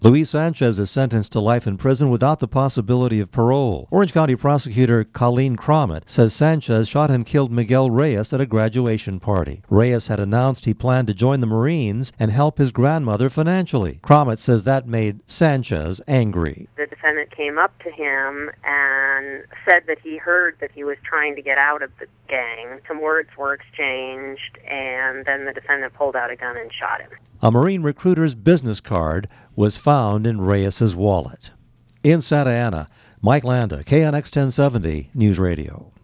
Luis Sanchez is sentenced to life in prison without the possibility of parole. Orange County prosecutor Colleen Crommett says Sanchez shot and killed Miguel Reyes at a graduation party. Reyes had announced he planned to join the Marines and help his grandmother financially. Crommett says that made Sanchez angry. The defendant came up to him and said that he heard that he was trying to get out of the gang. Some words were exchanged, and then the defendant pulled out a gun and shot him. A Marine recruiter's business card was found in Reyes's wallet. In Santa Ana, Mike Landa, KNX 1070 News Radio.